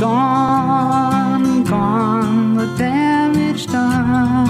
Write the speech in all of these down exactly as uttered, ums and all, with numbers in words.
Gone, gone, the damage done.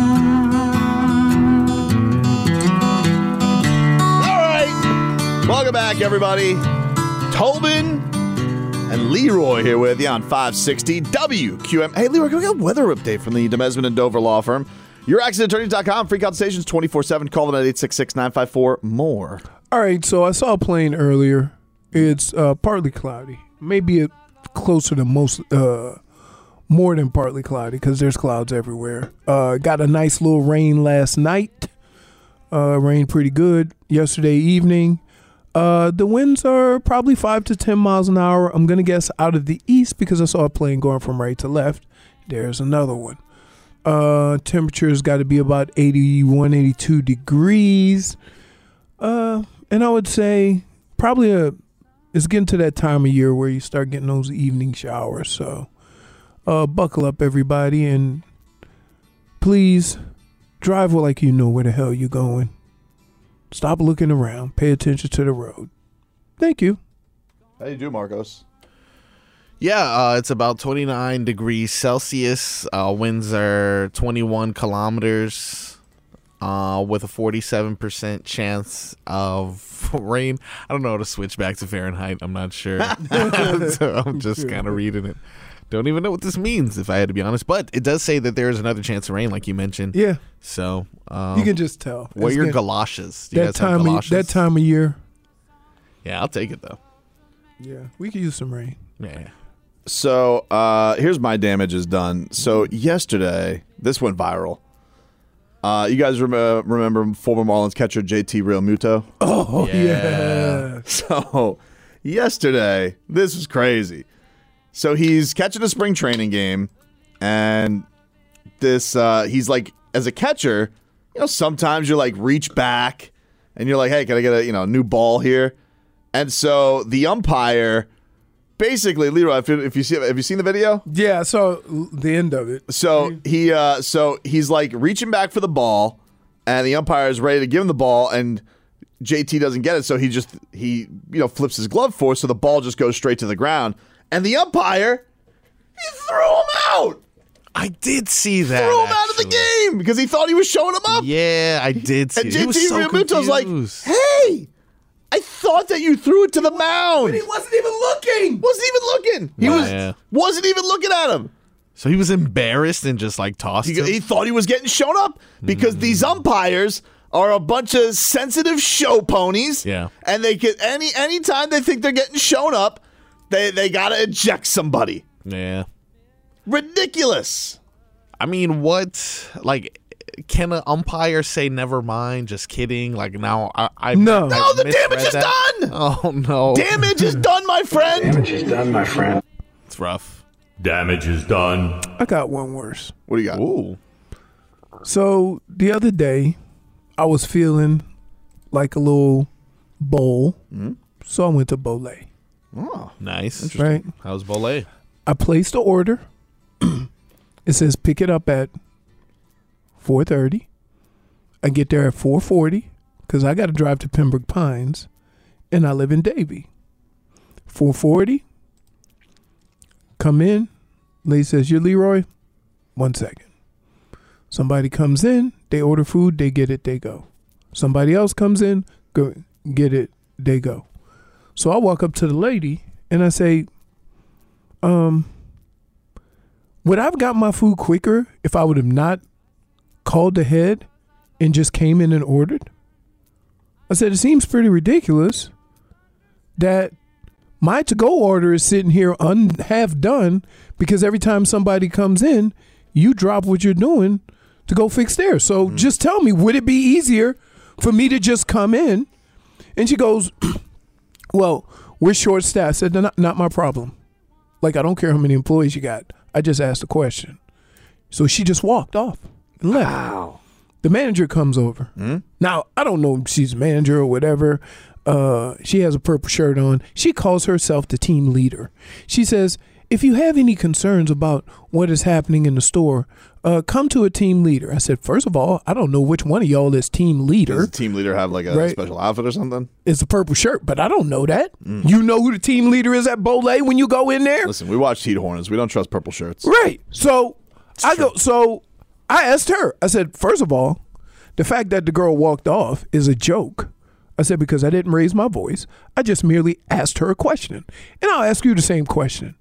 All right. Welcome back, everybody. Tobin and Leroy here with you on five sixty W Q M. Hey, Leroy, can we get a weather update from the Demesman and Dover Law Firm? your accident attorneys dot com. Free consultations twenty-four seven. Call them at eight six six, nine five four, M O R E. All right, so I saw a plane earlier. It's uh, partly cloudy. Maybe it closer to most, uh, more than partly cloudy because there's clouds everywhere. Uh, got a nice little rain last night. Uh, rained pretty good yesterday evening. Uh, the winds are probably five to ten miles an hour. I'm going to guess out of the east because I saw a plane going from right to left. There's another one. Uh, temperature's got to be about eighty-one, eighty-two degrees. Uh, and I would say probably a, it's getting to that time of year where you start getting those evening showers. So, uh, buckle up everybody and please drive like you know where the hell you're going. Stop looking around. Pay attention to the road. Thank you. How you do, Marcos? Yeah, uh, it's about twenty-nine degrees Celsius. Uh, winds are twenty-one kilometers uh, with a forty-seven percent chance of rain. I don't know how to switch back to Fahrenheit. I'm not sure. So I'm just kind of reading it. Don't even know what this means, if I had to be honest. But it does say that there is another chance of rain, like you mentioned. Yeah. So um, you can just tell. Wear It's your getting- galoshes. Do you That guys have time, of, galoshes? that time of year. Yeah, I'll take it, though. Yeah, we could use some rain. Yeah. So uh, here's my damages done. So yesterday, this went viral. Uh, you guys rem- uh, remember former Marlins catcher J T Realmuto? Oh, Yeah. yeah. So yesterday, this was crazy. So he's catching a spring training game, and this uh, he's like, as a catcher, you know, sometimes you like reach back, and you're like, hey, can I get a you know new ball here? And so the umpire, basically, Leroy, if, if you see, have you seen the video? Yeah, I saw the end of it. So he, uh, so he's like reaching back for the ball, and the umpire is ready to give him the ball, and J T doesn't get it, so he just he you know flips his glove forward, so the ball just goes straight to the ground, and the umpire he threw him out, I did see that. threw him out of the actually. game because he thought he was showing him up. Yeah, I did see And it. J He was T so Realmuto's like, confused. hey, I thought that you threw it to the mound. He wasn't even looking. Wasn't even looking. He was Yeah. wasn't even looking at him. So he was embarrassed and just like tossed He, him? he thought he was getting shown up because these umpires are a bunch of sensitive show ponies. Yeah. And they get any anytime they think they're getting shown up, they they gotta eject somebody. Yeah. Ridiculous. I mean, what, like, can an umpire say never mind, just kidding? Like, now I, I No. I No, the misread damage is that. done. Oh, no. Damage is done, my friend. Damage is done, my friend. It's rough. Damage is done. I got one worse. What do you got? Ooh. So the other day, I was feeling like a little bowl, so I went to Bolé. Oh, Nice. Right? How's Bolé? I placed the order. It says pick it up at four thirty. I get there at four forty because I got to drive to Pembroke Pines, and I live in Davie. four forty. Come in. Lady says, "You're Leroy?" One second. Somebody comes in. They order food. They get it. They go. Somebody else comes in. Go get it. They go. So I walk up to the lady and I say, um, would I have got my food quicker if I would have not called ahead and just came in and ordered? I said, it seems pretty ridiculous that my to-go order is sitting here un- half done because every time somebody comes in, you drop what you're doing to go fix theirs. So Mm-hmm. just tell me, would it be easier for me to just come in? And she goes, well, we're short-staffed. I said, not, not my problem. Like, I don't care how many employees you got. I just asked a question. So she just walked off and left. wow. The manager comes over. Now, I don't know if she's a manager or whatever. Uh, she has a purple shirt on. She calls herself the team leader. She says, if you have any concerns about what is happening in the store, uh, come to a team leader. I said, first of all, I don't know which one of y'all is team leader. Does the team leader have like a Right. special outfit or something? It's a purple shirt, but I don't know that. Mm. You know who the team leader is at Bolay when you go in there? Listen, we watch Heat Hornets. We don't trust purple shirts. Right. So I go. So I asked her. I said, first of all, the fact that the girl walked off is a joke. I said, because I didn't raise my voice. I just merely asked her a question. And I'll ask you the same question.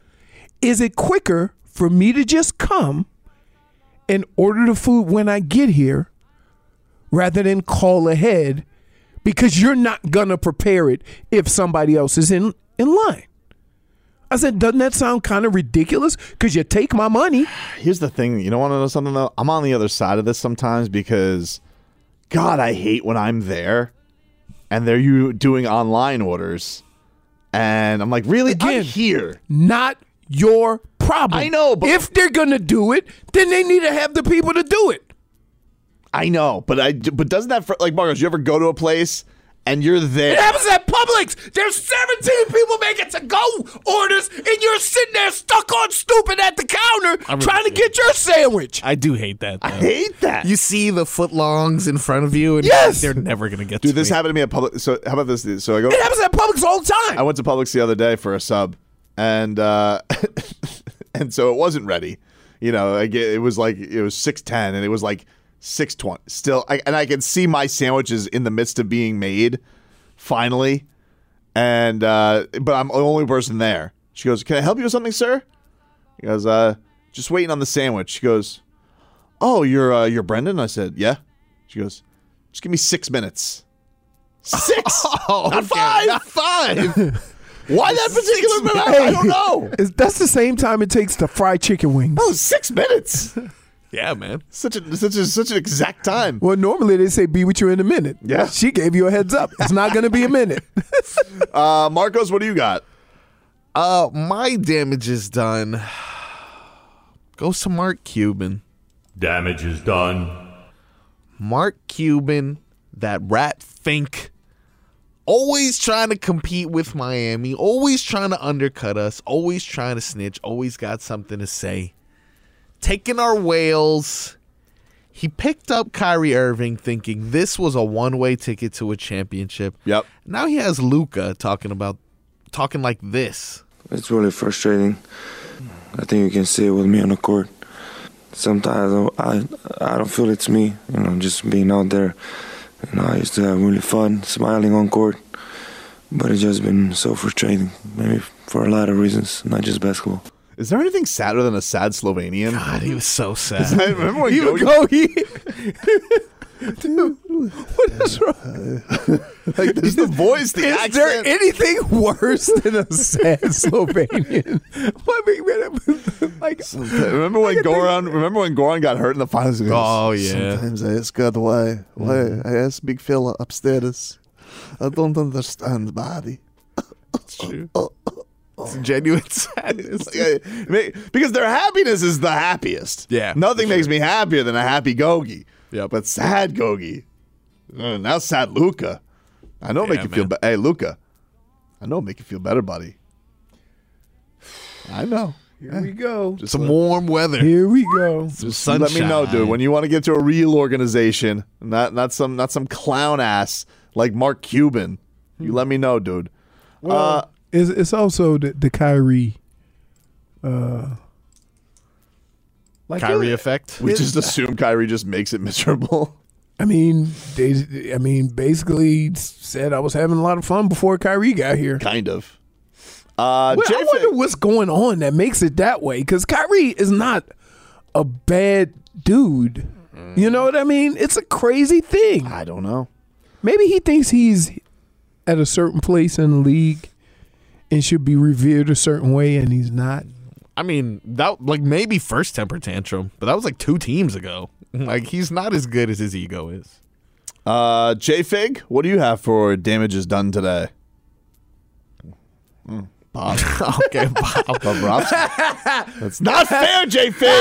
Is it quicker for me to just come and order the food when I get here rather than call ahead because you're not going to prepare it if somebody else is in, in line? I said, doesn't that sound kind of ridiculous? Because you take my money. Here's the thing. You don't want to know something, though? I'm on the other side of this sometimes because, God, I hate when I'm there and they're you doing online orders. And I'm like, really? Again, I'm here. Not your problem. I know, but- if they're going to do it, then they need to have the people to do it. I know, but I but doesn't that, fr- like, Marcos, you ever go to a place and you're there? It happens at Publix. There's seventeen people making to-go orders, and you're sitting there stuck on stupid at the counter really trying to do. get your sandwich. I do hate that. Though. I hate that. You see the footlongs in front of you, and Yes! they're never gonna get. Dude, to this me. happened to me at Publix. So how about this? So I go. It happens at Publix all the I time. went to Publix the other day for a sub, and uh, and so it wasn't ready. You know, I get, it was like it was six ten, and it was like six twenty. Still, I, and I can see my sandwiches in the midst of being made. Finally, and uh, but I'm the only person there. She goes, "Can I help you with something, sir?" He goes, "Uh, just waiting on the sandwich." She goes, "Oh, you're uh, you're Brendan?" I said, "Yeah." She goes, "Just give me six minutes." Six, Oh, not okay, five. Not five. Why that particular minute? I don't know. It's- That's the same time it takes to fry chicken wings. Oh, six minutes. Yeah, man. Such a such a such an exact time. Well, normally they say be with you in a minute. Yeah. She gave you a heads up. It's not going to be a minute. Uh, Marcos, what do you got? Uh, my damage is done. Goes to Mark Cuban. Damage is done. Mark Cuban, that rat Fink, always trying to compete with Miami, always trying to undercut us, always trying to snitch, always got something to say. Taking our whales. He picked up Kyrie Irving thinking this was a one-way ticket to a championship. Yep. Now he has Luka talking about talking like this. It's really frustrating. I think you can see it with me on the court. Sometimes I I don't feel it's me, you know, just being out there. You know, I used to have really fun, smiling on court, but it's just been so frustrating, maybe for a lot of reasons, not just basketball. Is there anything sadder than a sad Slovenian? God, he was so sad. I remember when Even Gogi, Gogi. Dude, what is wrong? like, there's the voice, the Is accent. there anything worse than a sad Slovenian? I mean, like, remember when Goran? Remember when Goran got hurt in the finals? He goes, Oh, yeah. Sometimes I ask God why. Why I ask big fella upstairs. I don't understand body. It's true. It's genuine sadness. Like, I- because their happiness is the happiest. Yeah, Nothing for makes me happier than a happy Gogi. Yep. But sad Gogi. Uh, now sad Luca. I know it'll make Yeah, you feel man. better. Hey, Luca. I know it'll make you feel better, buddy. I know. here we go. Just Some let, warm weather. Here we go. Some just sunshine. let me know, dude. When you want to get to a real organization, not not some not some clown ass like Mark Cuban, you let me know, dude. Well, uh, it's, it's also the, the Kyrie. Uh, like Kyrie yeah, effect. we just assume Kyrie just makes it miserable. I mean, they. I mean, basically said I was having a lot of fun before Kyrie got here. Kind of. Uh, Well, I J-Fig- wonder what's going on that makes it that way. Because Kyrie is not a bad dude. You know what I mean? It's a crazy thing. I don't know. Maybe he thinks he's at a certain place in the league and should be revered a certain way, and he's not. I mean, that like maybe first temper tantrum, but that was like two teams ago. Like he's not as good as his ego is. Uh, J-Fig, what do you have for damages done today? Mm, Bob. Okay, Bob. Bobrovsky. That's not fair, J-Fig.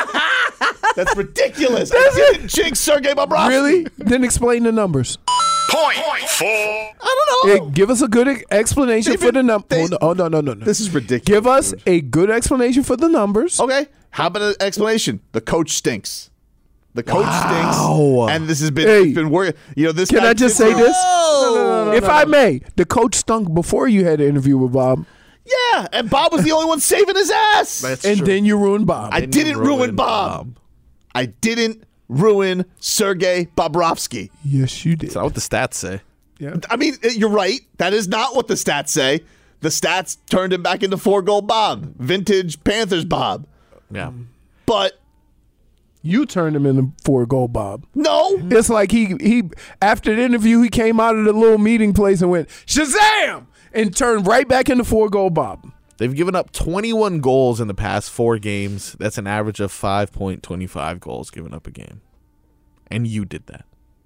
That's ridiculous. I didn't jinx Sergei Bobrovsky. Really? Then explain the numbers. point four. I don't know. Hey, give us a good e- explanation They've for the been- numbers. they- Oh, no, oh, no, no, no, no. This is ridiculous. Give us dude. a good explanation for the numbers. Okay. How about an explanation? The coach stinks. The coach Wow. stinks. And this has been, Hey. it's been working. You know, this Can guy I just did- say this? No. if I may, the coach stunk before you had an interview with Bob, Yeah, and Bob was the only one saving his ass. That's and true. then you ruined Bob. I Then you didn't ruin Bob. I didn't ruin Sergei Bobrovsky. yes, you did. That's not what the stats say. Yeah. I mean, you're right. That is not what the stats say. The stats turned him back into four-goal Bob. Vintage Panthers Bob. Yeah. But You turned him into four goal Bob. no. It's like he he after the interview he came out of the little meeting place and went Shazam and turned right back into four goal Bob. They've given up twenty-one goals in the past four games. That's an average of five point two five goals given up a game. And you did that.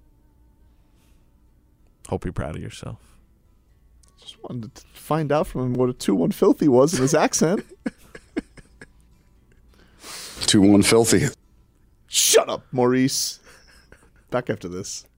Hope you're proud of yourself. Just wanted to find out from him what a two one filthy was in his accent. two one filthy. Shut up, Maurice. Back after this.